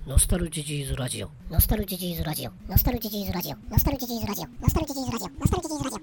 ノスタルジジーズラジオ。ノスタルジジーズラジオ。ノスタルジジーズラジオ。ノスタルジジーズラジオ。ノスタルジジーズラジオ。ノスタルジジーズラジオ。ノスタルジジーズラジオ。ノスタルジジーズラジオ。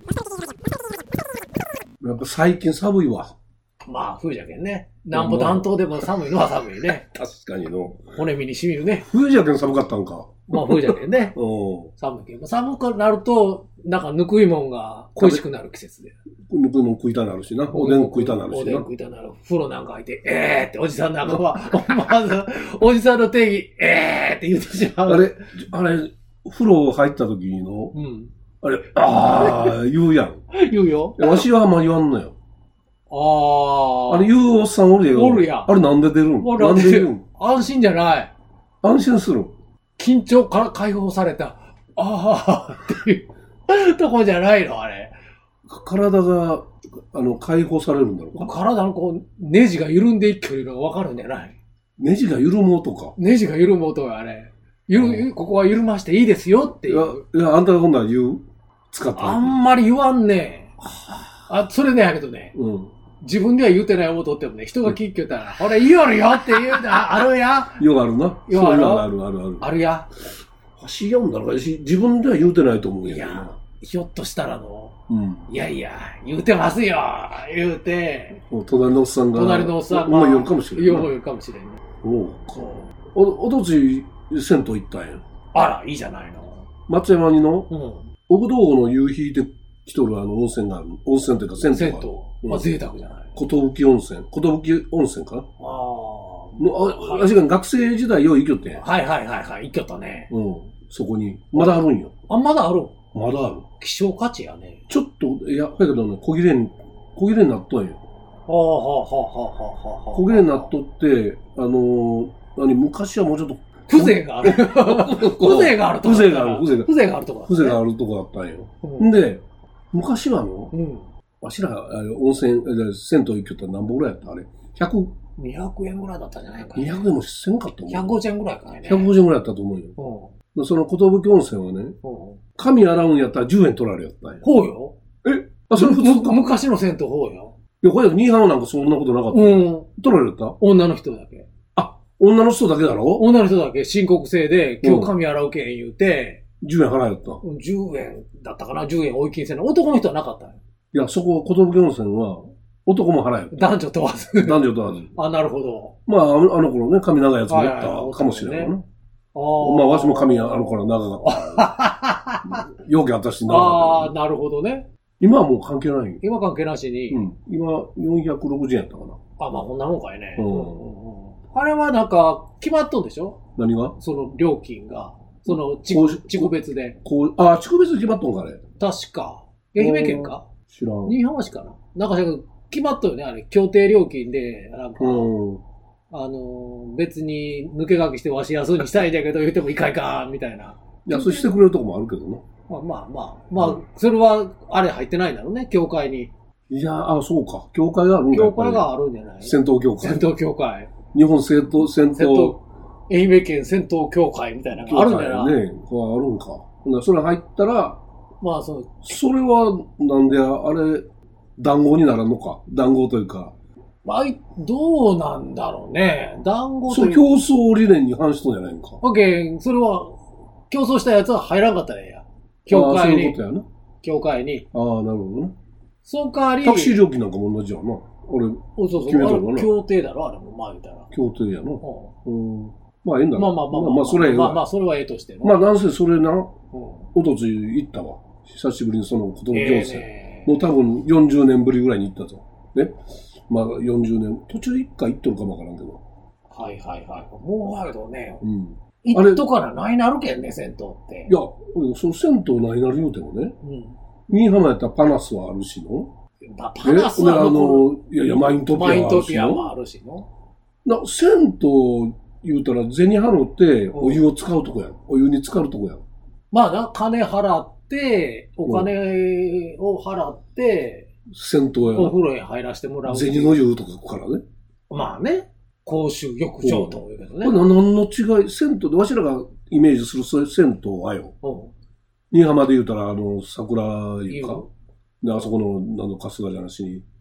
やっぱ最近寒いわ。 まあ、冬じゃけんね。なんぼ暖冬でも寒いのは寒いね。 確かにの。 骨身に染みるね。 冬じゃけん寒かったんか。 まあ、冬じゃけんね。 うん。 寒いけど。寒くなると、なんかぬくいもんが恋しくなる季節で。 ぬくいもん食いたなるしな。おでん食いたなるしな。 おでん食いたなる。風呂なんか入って、っておじさんなんかは、まず、おじさんの定義、って言ってしまう。 あれ、風呂入った時の、 うん。 言うやん。 言うよ。 わしはあんま言わんのよ。あれ言うおっさんおるよ。 おるやん。 あれなんで出るん？なんで言うん？ 安心じゃない。 安心する。 緊張から解放された。っていうとこじゃないの、あれ。 体が、解放されるんだろうか。 体のこう、ネジが緩んでいくというのがわかるんじゃない？ ネジが緩む音か。 ネジが緩む音があれ。ここは緩ましていいですよっていう。 いや、あんたが今度は言う？使った。 あんまり言わんね。それねやけどね。 うん。 自分では言うてない音ってもね、人が聞いてたら、俺言いよるよって言うたあるや。 ようあるな。 ようある。 ある。 あるや。 走り読んだら自分では言うてないと思うよ。 いや、ひょっとしたらの、 うん。 いやいや、言うてますよ言うて。 隣のおっさんが。 隣のおっさんが。 もう言うかもしれん。 言うかもしれん。 おうか。おとつ銭湯行ったんや。 あら、いいじゃないの。 松山にの、 うん。 奥道後の夕日で来とる温泉がある。温泉というか銭湯がある。 銭湯。まあ、贅沢じゃない。 寿温泉。寿温泉かな。 あ確かに学生時代よう行きよってん。 はい。行きよったね。 うん。そこに。まだあるんよ。 まだある。 まだある。 希少価値やね。 ちょっと、いや、だけどね、小切れになっとんよ。小切れになっとって、昔はもうちょっと、 風情がある。風情があるとこ。 風情があるとこだったんよ。んで、昔はわしら、温泉、銭湯行きよったら何本ぐらいやったあれ 200円ぐらいだったんじゃないか。 200円もせんかったもん。 150円ぐらいかね。 150円ぐらいやったと思うよ。その寿温泉はね、髪洗うんやったら10円取られやったんや。 ほうよ。 それ普通か。 昔の銭湯ほうよ。 いや、これニーハオなんかそんなことなかった。取られた？ 女の人だけ。 女の人だけだろ？ 女の人だけ申告制で、今日髪洗うけん言うて、 10円払えよった。 10円だったかな ?10 円追い金制の。男の人はなかったよ。 いや、そこ、寿温泉は、男も払えよ。 男女問わず。 男女問わず。 なるほど。 まあ、あの頃ね、髪長いやつもおったかもしれないな。まあ、わしも髪あの頃長かった。容器あったし長かった。 なるほどね。 今はもう関係ないよ。 今関係なしに。 今、460円やったかな。 まあ、こんなもんかいね。あれはなんか、決まっとんでしょ？何が？その料金が。その、地区別で。 地区別で決まっとんかね。 確か。愛媛県か？ 知らん。 新居浜市かな？なんか、決まっとるね、あれ。協定料金で、なんか、別に抜け駆けしてわし安にしたいんだけど言ってもいかいか、みたいな。 安してくれるとこもあるけどな。 まあ、それは、あれ入ってないんだろうね、協会に。 いや、そうか。協会があるんだ。 協会があるんじゃない？ 銭湯協会。 銭湯協会。 日本銭湯。 愛媛県銭湯協会みたいなのがあるんだよね。 あるんか。それ入ったら、 まあそれは、なんで、あれ、談合にならんのか。談合というか。 どうなんだろうね。談合というか。 競争理念に反しとんじゃないのか。 それは、競争したやつは入らんかったらええや。協会に。 そういうことやな。 協会に。 なるほどね。 その代わり。 タクシー料金なんかも同じやな。 そう。決めとるかな。協定だろ、あれも、言うたら。 協定やな。まあ、ええんだろ。 まあ、それはええとして。 まあ、なんせそれな、おとつい行ったわ。久しぶりにその寿温泉。もう多分40年ぶりぐらいに行ったぞ。ね。まあ、40年。途中1回行っとるかもわからんけど。 はい。もうあるとね。行っとからないなるけんね、銭湯って。 いや、その銭湯ないなる言うてもね。新居浜やったらパナスはあるしの。 パナスはマイントピアもあるしの。 銭湯言うたら銭払ってお湯を使うとこやん。お湯に使うとこやん。 まあな、金払って、お金を払って、 銭湯やお風呂へ入らせてもらう。 銭の湯とかからね。 まあね。公衆浴場というけどね。 これ何の違い？銭湯で、わしらがイメージする銭湯はよ。新居浜で言うたら、桜湯か。で、あそこの、春日じゃなしに、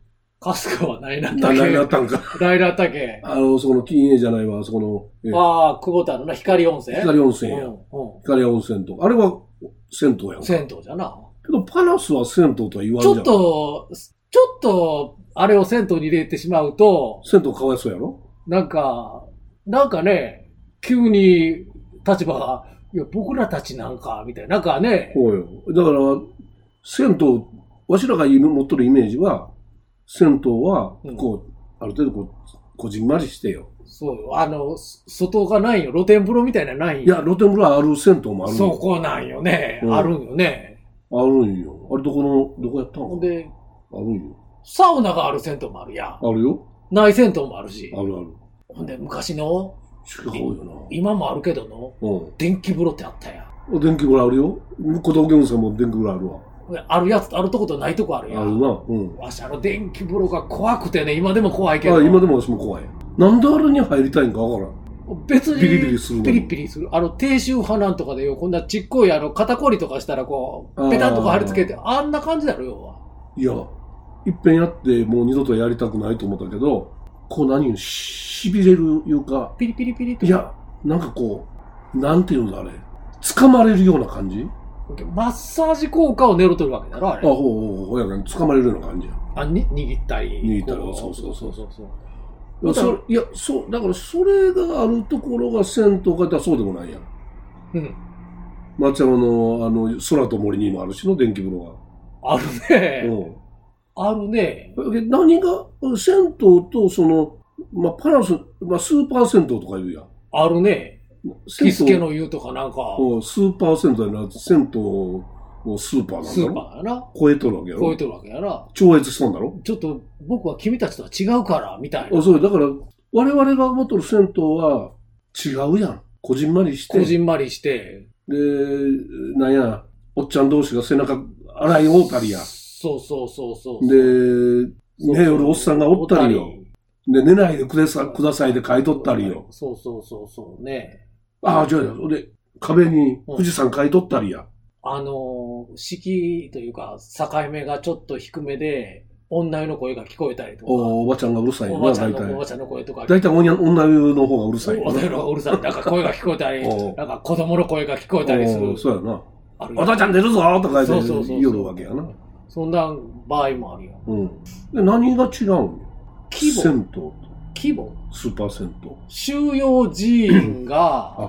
春日は何だったっけ？ 何だったんか。 何だったっけ？ その金栄じゃないわ、そこの。 ああ、久保田のな、光温泉？ 光温泉や。光温泉と。あれは銭湯やんか。 銭湯じゃな。 けど、パナスは銭湯とは言わんじゃん。 ちょっと、あれを銭湯に入れてしまうと、 銭湯かわいそうやろ？ なんかね、急に立場が、いや、僕らたちなんか、みたいな。なんかね。 そうよ。だから、銭湯、わしらが持っとるイメージは、銭湯は、こう、ある程度こじんまりしてよ。 そうよ。外がないよ。露天風呂みたいなないよ。 いや、露天風呂ある銭湯もあるよ。 そこなんよね。あるんよね。 あるんよ。あれどこやったの？ ほんで、 あるんよ。 サウナがある銭湯もあるやん。 あるよ。 ない銭湯もあるし。 あるある。 ほんで、昔の、 違うよな。 今もあるけどの、電気風呂ってあったやん。 電気風呂あるよ。小峠温泉も電気風呂あるわ。 あるやつ、あるとことないとこあるやん。 あるな。 わし電気風呂が怖くてね、今でも怖いけど。 今でも私も怖い。なんであれに入りたいんかわからん。 別に、 ピリピリするの。 ピリピリする。低周波なんとかでよ、こんなちっこい肩こりとかしたらペタンとか貼り付けて、あんな感じだろ、要は。 いや、いっぺんやってもう二度とやりたくないと思ったけど、痺れるいうか。 ピリピリピリと。 いや、なんかなんていうんだあれ。掴まれるような感じ？ マッサージ効果を狙ってるわけだろ、あれ。 ほやから掴まれるような感じや。 握ったり。 握ったり、そう。だからそれがあるところが銭湯かってそうでもないやん。松山の空と森にもあるしの電気風呂が。あるね。あるね。 何が、銭湯とパナス、スーパー銭湯とか言うやん。 あるね。キスケの湯とかなんか。 スーパー銭湯やな、銭湯のスーパーなんだろ。 スーパーやな。 超えとるわけやろ。 超えとるわけやな。 超越しとんだろ。 ちょっと僕は君たちとは違うから、みたいな。 そう、だから、我々が持っとる銭湯は違うやん。こじんまりして。 こじんまりして。 で、なんや、おっちゃん同士が背中洗いおうたりや。 そう。 で、夜おっさんがおったりよ。で、寝ないでくださいで書いとったりよ。 そうね。 違う。で、壁に富士山書いとったりや。 式というか、境目がちょっと低めで、女湯の声が聞こえたりとか。 おばちゃんがうるさいよな、大体。 おばちゃんの声とか。 大体女湯の方がうるさいよな。 女湯の方がうるさい。なんか声が聞こえたり、なんか子供の声が聞こえたりする。 そうやな。お父ちゃん出るぞとか言って言うわけやな。 そんな場合もあるよ。 で、何が違うん？銭湯と。 規模？ スーパー銭湯。 収容人員が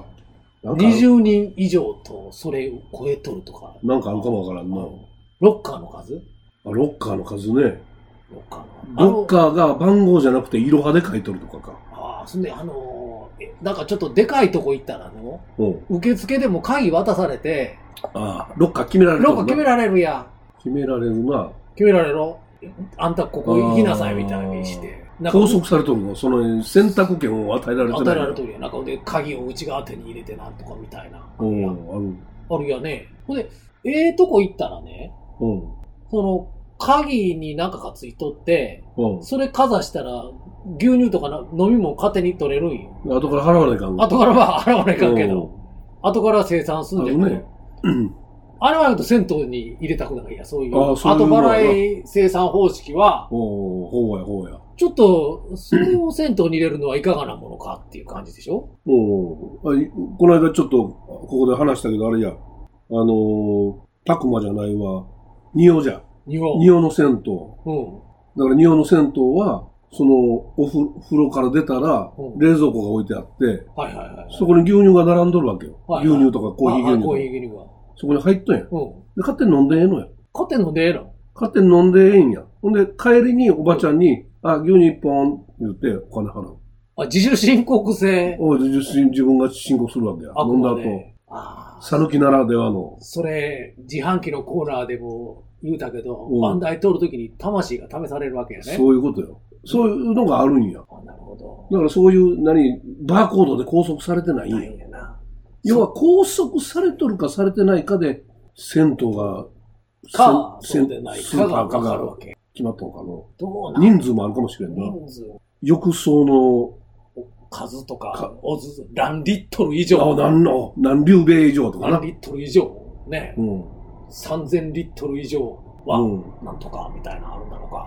20人以上とそれを超えとるとか。 なんかあるかもわからんな。 ロッカーの数？ ロッカーの数ね。 ロッカーが番号じゃなくて色派で書いとるとかか。 そんでなんかちょっとでかいとこ行ったら受付でも鍵渡されて。 ロッカー決められる。 ロッカー決められるやん。 決められるな。 決められる？あんたここ行きなさいみたいにして。 拘束されとるの？その選択権を与えられてない。 与えられとるやん。なんかで鍵を内側手に入れてなんとかみたいな。あるやね。ほんで、とこ行ったらね、その鍵になんかがついとって、それかざしたら牛乳とか飲み物勝手に取れるんよ。 後から払わないかん。 後からは払わないかんけど、後から生産すんでも。あれは言うと銭湯に入れたくないや、そういう。後払い生産方式は、 ほうや。 ちょっと、それを銭湯に入れるのはいかがなものかっていう感じでしょ？ この間ちょっと、ここで話したけど、あれや、たくまじゃないわ、仁王じゃ。仁王の銭湯。だから仁王の銭湯は、その、お風呂から出たら、冷蔵庫が置いてあって、そこに牛乳が並んどるわけよ。牛乳とかコーヒー牛乳とか。そこに入っとんや。で、勝手に飲んでええのや。 勝手に飲んでええの？ 勝手に飲んでええんや。ほんで、帰りにおばちゃんに、牛乳一本言ってお金払う。 自主申告制？ 自分が申告するわけや。飲んだ後。さぬきならではの。 それ、自販機のコーナーでも言うたけど、番台通るときに魂が試されるわけやね。 そういうことよ。そういうのがあるんや。 なるほど。 だからそういう、バーコードで拘束されてないんや。要は拘束されとるかされてないかで、銭湯が、 そうでないかがかかるわけ。 決まったのかな。人数もあるかもしれんな。浴槽の数とか、何リットル以上。 何リュウベイ以上とかな。 何リットル以上。ね。3000リットル以上は、なんとかみたいなのあるんだろうか。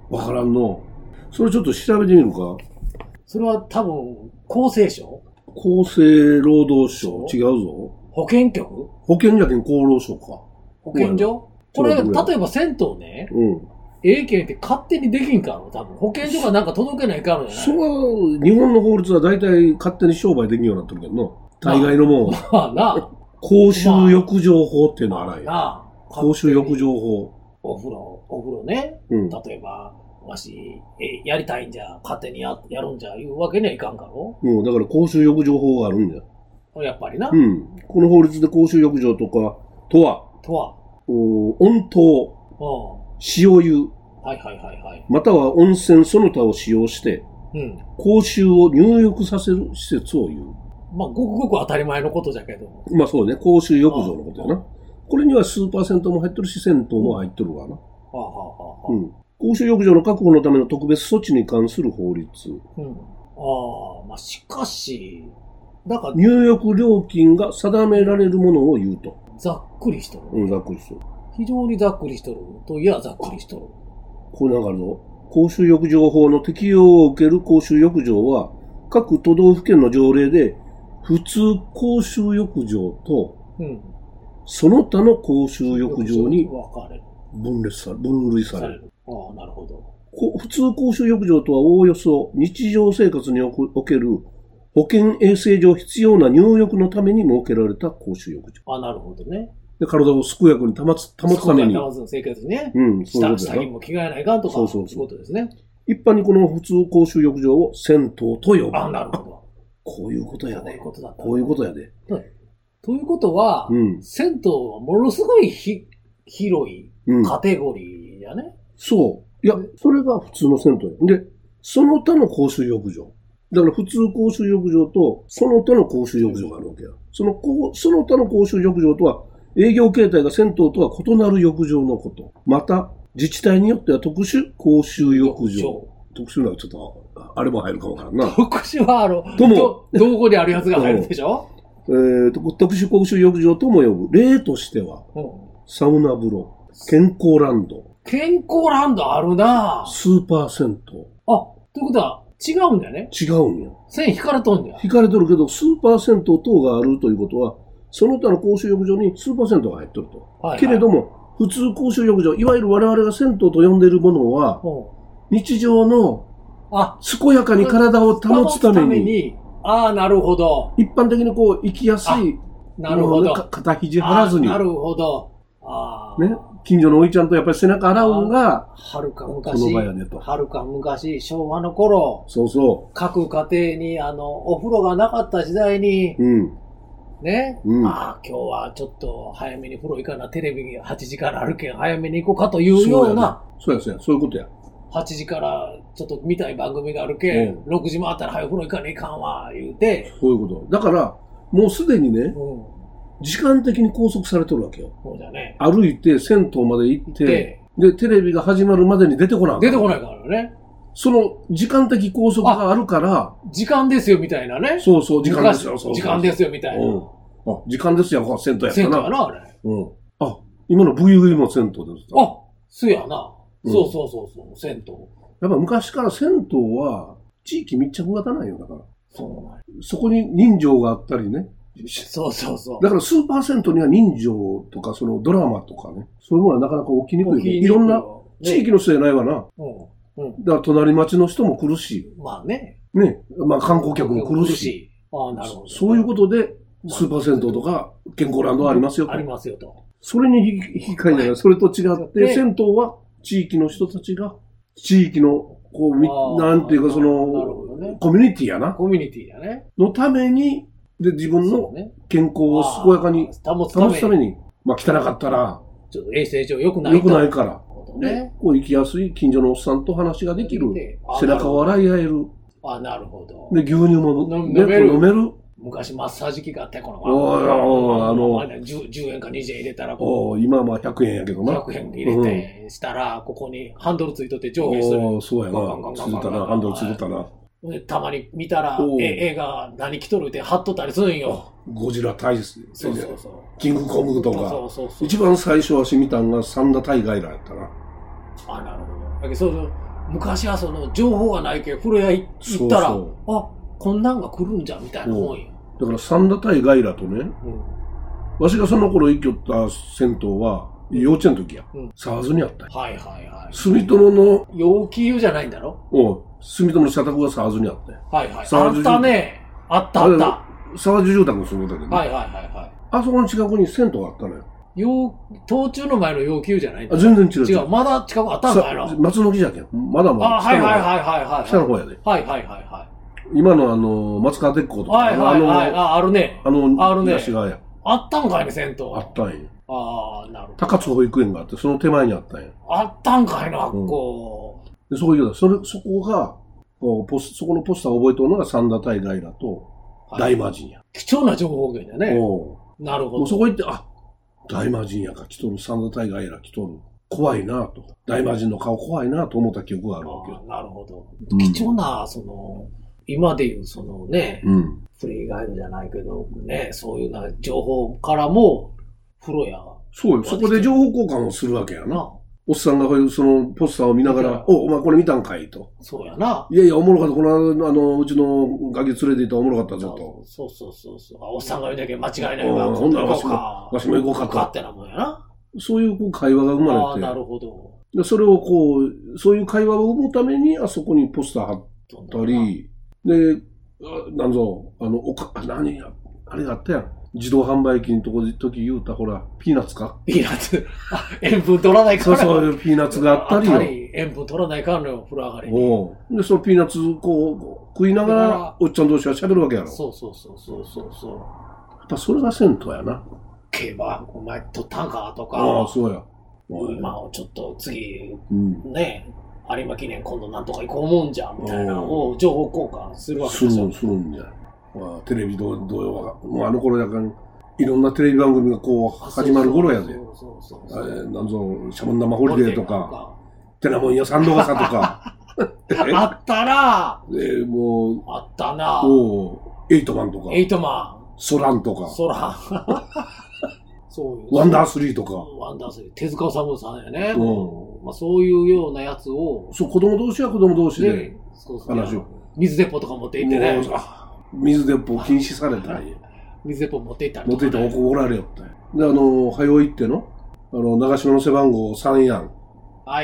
わからんの。それちょっと調べてみるか。 それは多分、厚生省？ 厚生労働省違うぞ。 保健局？ 保健じゃけん厚労省か。 保健所？これ、例えば銭湯ね。券って勝手にできんから多分。保健所がなんか届けないからじゃない？ そう、日本の法律は大体勝手に商売できんようになってるけどな。大概のもん。 まあな。 公衆浴場法っていうのはないよ。公衆浴場法。 お風呂ね。例えば、わし、やりたいんじゃ、勝手にやるんじゃ、いうわけにはいかんかろ？ だから公衆浴場法があるんだよ。 やっぱりな。 この法律で公衆浴場とか、とは、温湯、塩湯、または温泉その他を使用して、公衆を入浴させる施設を言う。 まあ、ごくごく当たり前のことじゃけど。 まあそうね、公衆浴場のことやな。これには数パーセントも入ってるし、銭湯も入ってるわな。公衆浴場の確保のための特別措置に関する法律。 まあしかし、だから入浴料金が定められるものを言うと。 ざっくりしとる。 ざっくりしとる。 非常にざっくりしとる。といや、ざっくりしとる。 これなんかあるぞ。公衆浴場法の適用を受ける公衆浴場は、各都道府県の条例で、普通公衆浴場と、その他の公衆浴場に分類される。 なるほど。 普通公衆浴場とはおおよそ日常生活における保健衛生上必要な入浴のために設けられた公衆浴場。 なるほどね。 で、体を健やかに保つために。 保つ生活にね。 下着も着替えないかんとか。そういうことですね。 一般にこの普通公衆浴場を銭湯と呼ぶ。 なるほど。 こういうことやで。 こういうことやで。 ということは、銭湯はものすごい広いカテゴリーやね。 そう。いや、それが普通の銭湯や。で、その他の公衆浴場。だから普通公衆浴場とその他の公衆浴場があるわけや。その他の公衆浴場とは営業形態が銭湯とは異なる浴場のこと。また、自治体によっては特殊公衆浴場。特殊なちょっと、あれも入るかもわからんな。 特殊はどこにあるやつが入るでしょ？ 特殊公衆浴場とも呼ぶ。例としては、サウナ風呂、健康ランド。 健康ランドあるなぁ。 スーパー銭湯。 ということは、違うんだよね。 違うんや。 線引かれとんだよ。 引かれとるけど、スーパー銭湯等があるということは、その他の公衆浴場にスーパー銭湯が入ってると。けれども、普通公衆浴場、いわゆる我々が銭湯と呼んでいるものは、日常の健やかに体を保つために、 なるほど。 一般的にこう、生きやすい。 なるほど。 肩肘張らずに。 なるほど。 ね。近所のおいちゃんとやっぱり背中洗うんが、 はるか昔、 この場やねと。 はるか昔、昭和の頃、各家庭にお風呂がなかった時代に、ね、今日はちょっと早めに風呂行かな、テレビ8時からあるけん早めに行こうかというような、 そういうことや。 8時からちょっと見たい番組があるけん、6時回ったら早く風呂行かないかんわ、言うて。 そういうこと。だから、もうすでにね、時間的に拘束されてるわけよ。 そうだね。 歩いて、銭湯まで行って、で、テレビが始まるまでに出てこない。 出てこないからね。 その、時間的拘束があるから。 時間ですよ、みたいなね。 そう、時間ですよ。 時間ですよ、みたいな。 時間ですよ、銭湯やったな。 銭湯やな、あれ。 今の VV も銭湯です。 そうやな。そう、銭湯。 やっぱ昔から銭湯は、地域密着型なんよ、だから。そこに人情があったりね。 そう。 だからスーパー銭湯には人情とか、そのドラマとかね。そういうものはなかなか起きにくい。いろんな地域の人じゃないわな。だから隣町の人も来るし。 まあね。 観光客も来るし。 なるほど。 そういうことで、スーパー銭湯とか健康ランドはありますよと。 ありますよと。 それに引き換えない。それと違って、銭湯は地域の人たちが、地域の、なんていうかその、コミュニティやな。 コミュニティやね。 のために、で、自分の健康を健やかに保つために、汚かったら、 ちょっと衛生上良くないから。で、こう生きやすい近所のおっさんと話ができる。背中を洗い合える。 なるほど。 で、牛乳も飲める。 昔マッサージ機があって、この10円か20円入れたら、 今は100円やけどな。 100円入れて、したら、ここにハンドルついとって上下する。 そうやな。ついとったな、ハンドルついとったな。 たまに見たら、映画何着とるって貼っとったりするんよ。 ゴジラ大使。 そう。 キングコングとか。一番最初は見たんがサンダタイガイラーやったな。 なるほど。そう昔はその情報がないけど、風呂屋行ったら、あ、こんなんが来るんじゃ、みたいなもんよ。 だから三田対ガイラとね、わしがその頃行きよった銭湯は、幼稚園の時や。沢津にあったよ。 はいはいはい。 住友の、 陽気湯じゃないんだろ？ 住友の社宅が沢津にあったよ。 はいはい。あったね。あったあった。 沢津住宅の住んでたけど。 はいはいはいはい。 あそこの近くに銭湯があったのよ。 東中の前の陽気湯じゃないんだ。 全然違う。 違う。まだ近くあったんかいな。 松の木じゃけん。まだまだ。 はいはいはいはい。 下の方やで。 はいはいはいはい。 今の松川鉄工とか。 はいはいはい。あるね。あるね。 東側や。 あったんかいね、銭湯。 あったんや。 ああ、なるほど。 高津保育園があって、その手前にあったんや。 あったんかいな、こう。で、そういう、そこが、そこのポスターを覚えてるのが三田対ガイラと大魔神や。 貴重な情報源だね。なるほど。 もうそこ行って、あ、大魔神やか来とる、三田対ガイラ来とる。怖いなと。大魔神の顔怖いなと思った記憶があるわけよ。 なるほど。貴重な、今でいうフリーガイドじゃないけど、ね、そういうな情報からも、風呂や。 そうよ。そこで情報交換をするわけやな。おっさんがそのポスターを見ながら、お前これ見たんかいと。 そうやな。 いやいや、おもろかった。このうちのガキ連れて行ったらおもろかったぞと。 そう。おっさんが言うだけ間違いないわ。 ほんならわしも行こうかと。 ってなもんやな。 そういう会話が生まれて。 ああ、なるほど。 でそれをそういう会話を生むために、あそこにポスター貼ったり、で、なんぞ、あれがあったやん。自動販売機の時言うた、ほら、ピーナッツか？ ピーナッツ。塩分取らないから。 そういうピーナッツがあったりよ。 塩分取らないからのよ、風呂上がりに。 で、そのピーナッツ食いながら、おっちゃん同士が喋るわけやろ。 そう。 やっぱそれが銭湯やな。 競馬、お前取ったんかとか。 ああ、そうや。 今をちょっと次、ね、有馬記念今度なんとか行こう思うんじゃん、みたいなのを情報交換するわけですよ。 するんじゃ。テレビ同様が、もうあの頃だから、いろんなテレビ番組が始まる頃やで。なんぞ、シャボン玉ホリデーとか、テナモンやサンドガサとか。 あったなもう、 あったなエイトマンとか。 エイトマン。 ソランとか。 そういう。 ワンダー3とか。 ワンダー3。手塚治虫さんやね。そういうようなやつを。 そう、子供同士は子供同士で話を。 水鉄砲とか持って行ってね。 水鉄砲禁止されたんや。 水鉄砲持って行ったりとか。持って行ったら怒られよったんや。で、早行っての長島の背番号3やん。 はい。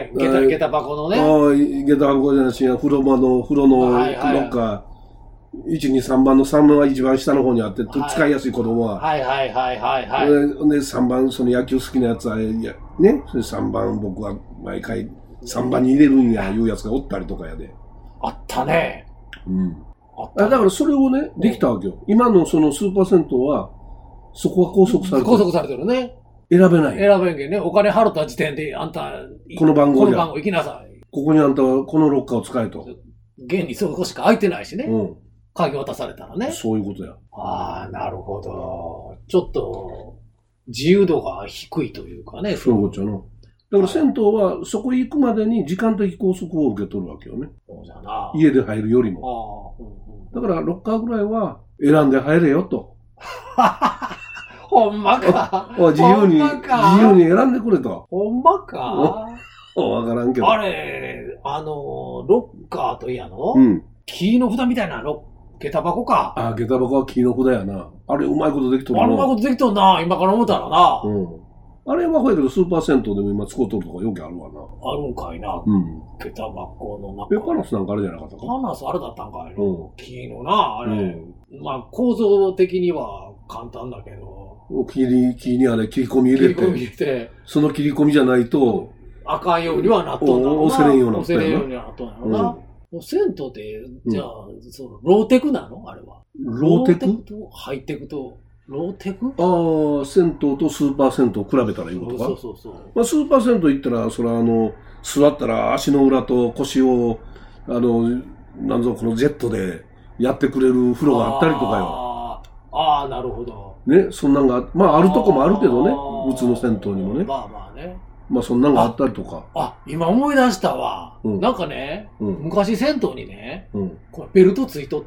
下駄箱のね。 下駄箱じゃなしに、風呂のロッカー。1、2、3番の3番は一番下の方にあって、使いやすい子供は。 はい。 で、3番、その野球好きなやつは、ね、それ3番僕は毎回3番に入れるんや、いうやつがおったりとかやで。 あったね。 だからそれをね、できたわけよ。今のそのスーパー銭湯は、そこは拘束されてる。 拘束されてるね。 選べない。 選べんけんね。お金払った時点で、あんた、 この番号行きなさい。 ここにあんたはこのロッカーを使えと。 現にそこしか空いてないしね。鍵渡されたらね。 そういうことや。 ああ、なるほど。ちょっと、自由度が低いというかね。 そういうことやな。だから銭湯はそこ行くまでに時間的拘束を受け取るわけよね。 そうじゃな。 家で入るよりも。だからロッカーぐらいは選んで入れよと。 ほんまか。 自由に選んでくれと。 ほんまか。 わからんけど。 あれ、ロッカーといやの木の札みたいな下駄箱か。 下駄箱は木の札やな。あれうまいことできとるな。 うまいことできとるな。今から思ったらな。 あれはほやけどスーパー銭湯でも今使うとるとかよくあるわな。 あるんかいな。下駄箱の中。 パナスなんかあれじゃなかったか。 パナスあれだったんかいな。木のな、あれ。まあ構造的には簡単だけど。 木にあれ切り込み入れて。その切り込みじゃないと。 あかんようにはなっとんだろうな。 押せれんようになっとん押せれんようにはなっとんやろな。銭湯で、じゃあ、ローテクなのあれは。 ローテクとハイテクと、ローテク銭湯とスーパー銭湯を比べたらいいことか。 そう。 まあ、スーパー銭湯行ったら、それは座ったら足の裏と腰を、なんぞこのジェットでやってくれる風呂があったりとかよ。 なるほど。 ね、そんなんが、まああるとこもあるけどね、普通の銭湯にもね。 まあね。 まあそんなんがあったりとか。 今思い出したわ。なんかね、昔銭湯にね、これベルトついとって、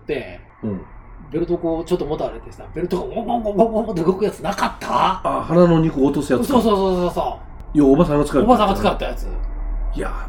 ベルトこうちょっと持たれてさ、ベルトがゴンゴンって動くやつなかった？ 腹の肉落とすやつ。 そう。 いや、おばさんが使った。 おばさんが使ったやつ。 いや、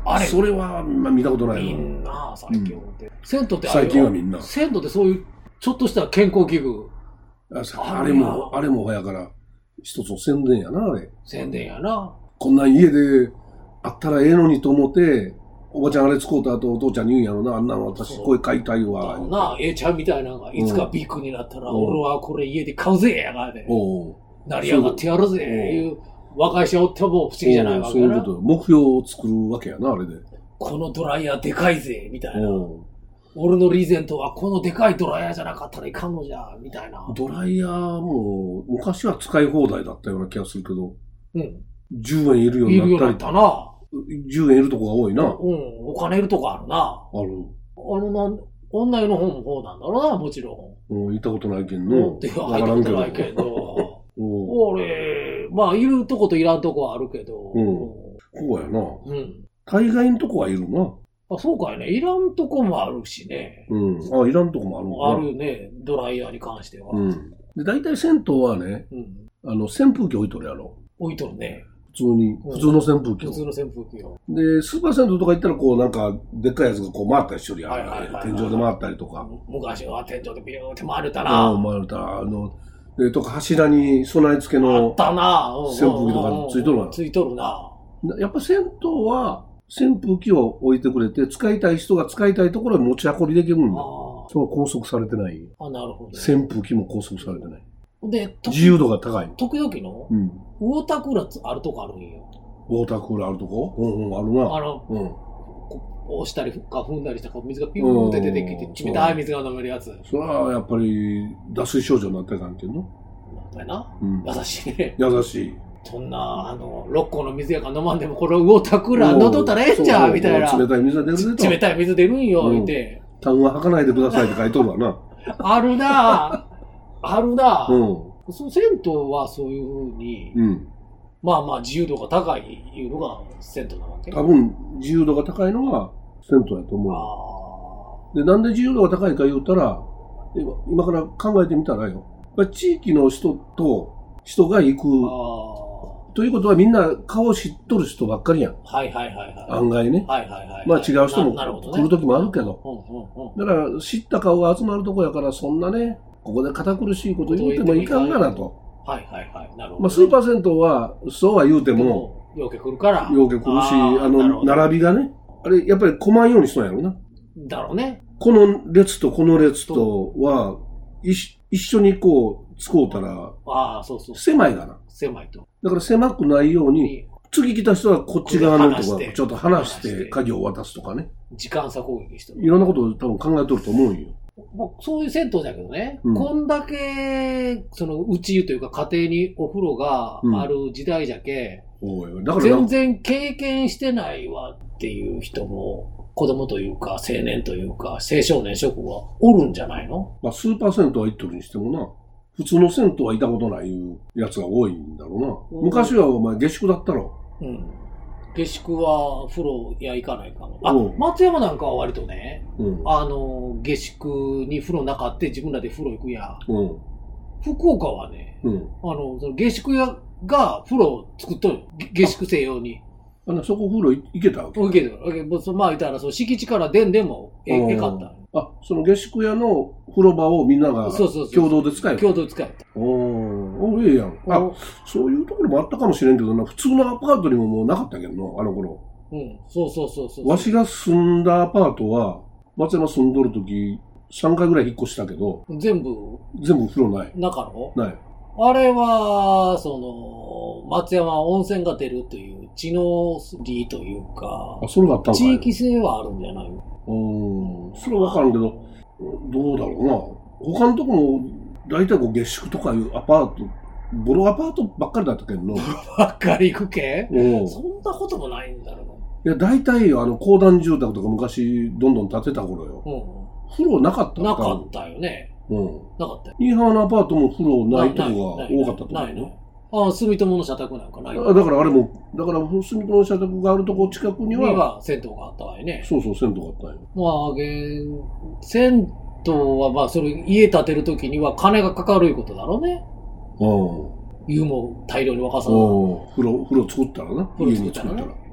あれそれは、見たことないみんな、最近思って。銭湯って最近はみんな。 銭湯ってそういう、ちょっとした健康器具。 あれも、やから、一つの宣伝やな、あれ。 宣伝やな。 こんなん家であったらええのにと思って、おばちゃんあれ使うた後お父ちゃんに言うんやろな、あんなん私これ買いたいわ。 なあ、ちゃんみたいなのが、いつかビッグになったら、俺はこれ家で買うぜやがね。成り上がってやるぜ、いう若い人おっても不思議じゃないわけそういうこと。目標を作るわけやな、あれで。 このドライヤーでかいぜ、みたいな。俺のリーゼントはこのでかいドライヤーじゃなかったらいかんのじゃ、みたいな。 ドライヤーも、昔は使い放題だったような気がするけど、10円いるようになったり。10円いるとこが多いな。 お金いるとこあるな。 ある。 女湯の方なんだろうな、もちろん。 行ったことないけんの。 入ったことないけど。俺、いるとこといらんとこはあるけど。 こうやな。大概のとこはいるな。 そうかいね。いらんとこもあるしね。 いらんとこもあるのかな。あるね。ドライヤーに関しては。 で、大体銭湯はね、扇風機置いとるやろ。 置いとるね。 普通の扇風機を。 普通の扇風機を。 で、スーパー銭湯とか行ったら、こうなんか、でっかいやつがこう回ったりしとるやん。天井で回ったりとか。 昔は天井でビューって回れたな。 回れたら、とか柱に備え付けの。 あったな。 扇風機とかついとるな。 ついとるな。 やっぱ銭湯は、扇風機を置いてくれて、使いたい人が使いたいところに持ち運びできるんだ。それは拘束されてない。 なるほど。 扇風機も拘束されてない。 で、 自由度が高い。 時々のウォータークーラーあるとこあるんよ。 ウォータークーラーあるとこあるな。 押したり踏んだりしたら水がピューンって出てきて、冷たい水が飲めるやつ。 それはやっぱり脱水症状になったらいかんけんの。 なんだよな。優しいね。 優しい。 そんな、6個の水やから飲まんでも、これウォータークーラー飲んどったらええんじゃんみたいな。 冷たい水が出るでと。 冷たい水出るんよ、言って。 痰は吐かないでくださいって書いとるわな。 あるなあるな銭湯はそういうふうに、自由度が高いいうのが銭湯なわけ。 多分、自由度が高いのが銭湯やと思う。で、なんで自由度が高いか言うたら、今から考えてみたらよ。地域の人が行く。ということはみんな顔知っとる人ばっかりやん。案外ね。違う人も来る時もあるけど。だから知った顔が集まるとこやからそんなね、ここで堅苦しいこと言うてもいかんがなと。スーパー銭湯はそうは言うても、 ようけ来るから。 ようけ来るし、並びがね、あれやっぱり混まんようにしとんやろな。 だろうね。 この列とこの列とは、一緒にこう、使うたら、狭いがな。 狭いと。 だから狭くないように、次来た人はこっち側のとこちょっと離して鍵を渡すとかね。 時間差攻撃していろんなことを多分考えとると思うんよ。 そういう銭湯だけどね、こんだけ、内湯というか家庭にお風呂がある時代じゃけ、全然経験してないわっていう人も、子供というか青年というか青少年諸君はおるんじゃないの？ スーパー銭湯は行っとるにしてもな、普通の銭湯は行ったことないやつが多いんだろうな。昔はお前下宿だったろ。 下宿は風呂行かないかも。松山なんかは割とね、下宿に風呂なかって自分らで風呂行くや。福岡はね、その下宿屋が風呂を作っとる。下宿生用に。 そこ風呂行けたわけ？ 行けた。言ったら、敷地から出んでもえかった。 その下宿屋の風呂場をみんなが共同で使える。 共同で使える。 ええやん。そういうところもあったかもしれんけどな、普通のアパートにももうなかったけどな、あの頃。 そう。 わしが住んだアパートは、松山住んどるとき、3回ぐらい引っ越したけど、 全部風呂ない。 中の？ ない。 あれは、松山温泉が出るという地の利というか、 それがあったんかい。 地域性はあるんじゃないの？ それはわからんけど、どうだろうな。他のとこも、大体下宿とかいうアパート、ボロアパートばっかりだったけどばっかり行くけ？そんなこともないんだろう。いや、大体、公団住宅とか昔、どんどん建てた頃よ。風呂なかった。 なかったよね。なかったよ。 新居浜のアパートも風呂ないとこが多かったと思うよ。 住友の社宅なんかない。 だからあれも、住友の社宅があるとこ近くには、 銭湯があったわよね。 そう、銭湯があったよ。 銭湯はそれ家建てるときには金がかかるいうことだろうね。湯も大量に沸かさない。 風呂作ったらな。家に作ったら。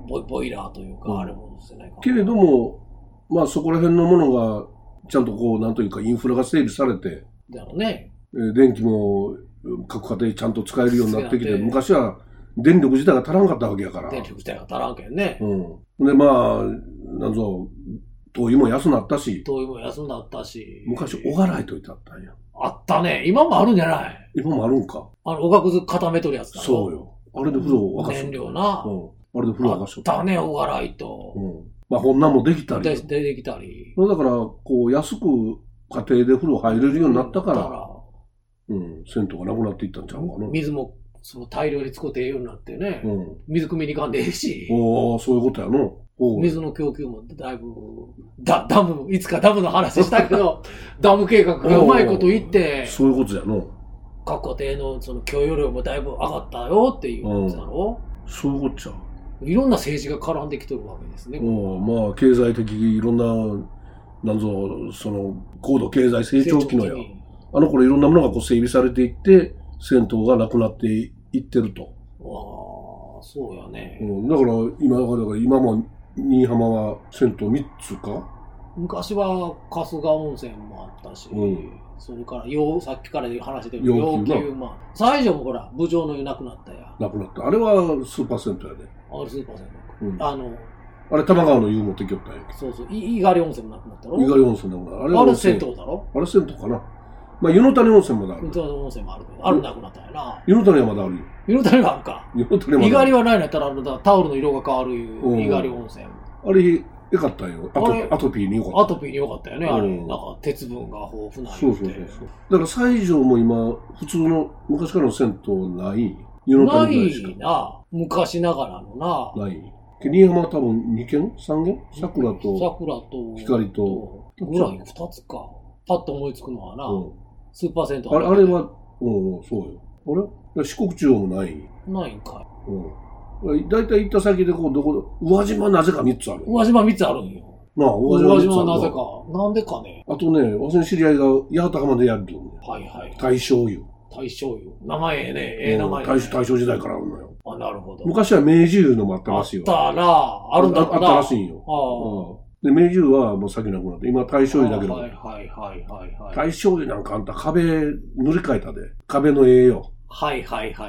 ボイラーというか、あれもしてないか。 けれども、まあそこら辺のものが、ちゃんとこう、なんというかインフラが整備されて、 だろうね。 電気も各家庭ちゃんと使えるようになってきて、昔は電力自体が足らんかったわけやから。 電力自体が足らんけんね。 で、まあ、なんぞ、灯油も安なったし。 灯油も安なったし。 昔、おがらいといてあったんや。 あったね。今もあるんじゃない？ 今もあるんか。 おがくず固めとるやつだろ。 そうよ。あれで風呂を沸かす。 燃料な。 あれで風呂を沸かしとった。 あったね、おがらいと。 まあ、こんなんもできたり。 できたり。 だから、こう、安く家庭で風呂入れるようになったから、銭湯がなくなっていったんちゃうかな。 水も、大量に使ってええようになってね。水汲みに行かんでええし。 そういうことやの。 水の供給もだいぶ、ダム、いつかダムの話したけど、ダム計画がうまいこと言って、 そういうことやの。 各家庭の供与量もだいぶ上がったよっていうやつだろ。 そういうことちゃう。 いろんな政治が絡んできてるわけですね。 まあ、経済的いろんな、なんぞ、高度経済成長期のや。あの頃いろんなものがこう整備されていって、銭湯がなくなっていってると。 そうやね。 だから今も新居浜は銭湯3つか？ 昔は春日温泉もあったし、それからさっきから話してる要求も。西条もほら、部長の湯なくなったや。 なくなった。あれはスーパー銭湯やで。 あれスーパー銭湯。 あれ玉川の湯持ってきよったんや。 そうそう。猪狩温泉もなくなったろ？ 猪狩温泉だもん。 あれ銭湯だろ？ あれ銭湯かな。まあ、湯の谷温泉まだある。 湯の谷温泉もあるけど、あれなくなったんやな。 湯の谷はまだあるよ。 湯の谷はあるか。 湯の谷はまだある。 猪狩はないんやったら、タオルの色が変わる猪狩温泉。 あれ、よかったよ。アトピーによかった。 アトピーによかったよね、あれ。なんか、鉄分が豊富な。 そう。だから西条も今、普通の昔からの銭湯ない湯の谷ぐらいしか。 ないな。昔ながらのな。 ない。新居浜は多分2軒 ?3 軒桜と光と。 ぐらい2つか。パッと思いつくのはな。スーパー銭湯あれは、そうよ。あれ四国地方もない。 ないんかい。 だいたい行った先で宇和島なぜか3つある。 宇和島3つあるんよ。 なあ、 宇和島なぜか。なんでかね。 あとね、私の知り合いが八幡浜でやるとね。大正湯。 大正湯。名前ええね。ええ名前。 大正時代からあるのよ。 なるほど。 昔は明治湯のもあったらしいよ。 あったな。あるんだったあったらしいんよ。で、明治湯はもう先なくなって、今大正湯だけど。大正湯なんかあんた壁塗り替えたで。壁の絵よ。前、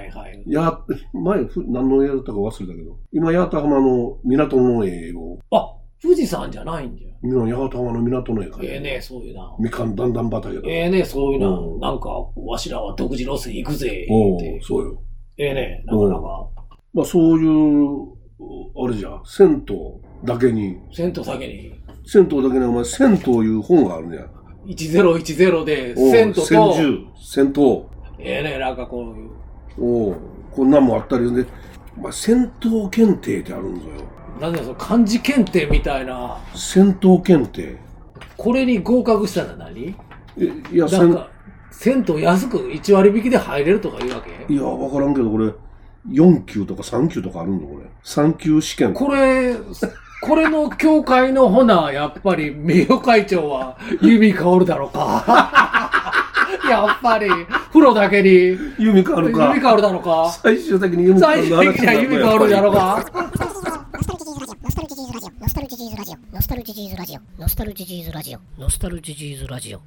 何の絵だったか忘れたけど。今、八幡浜の港の絵を。 富士山じゃないんじゃ。 今、八幡浜の港の絵か。 ええね、そういうな。 みかんだんだん畑だ。 ええね、そういうな。なんか、わしらは独自路線行くぜ。 そうよ。 ええね、なかなか。 まあ、そういう、あれじゃ、銭湯だけに。 銭湯だけに。 お前、銭湯いう本があるんや。 1010で、銭湯と。 銭湯。 ええね、なんかこういう。 こんなんもあったりで、銭湯検定ってあるんだよ。 なんだよ、漢字検定みたいな。 銭湯検定。 これに合格したら何？ いや、 なんか、銭湯安く1割引きで入れるとかいうわけ？ いや、わからんけど、これ、4級とか3級とかあるんだ、これ。3級試験。 これの協会のほな、やっぱり名誉会長は弓薫だろうか。やっぱり、風呂だけに。 弓薫か。 弓薫だろうか。 最終的に弓薫の話だろうか。 最終的には弓薫だろうか。 ノスタルジーズラジオ。ノスタルジーズラジオ。ノスタルジーズラジオ。ノスタルジーズラジオ。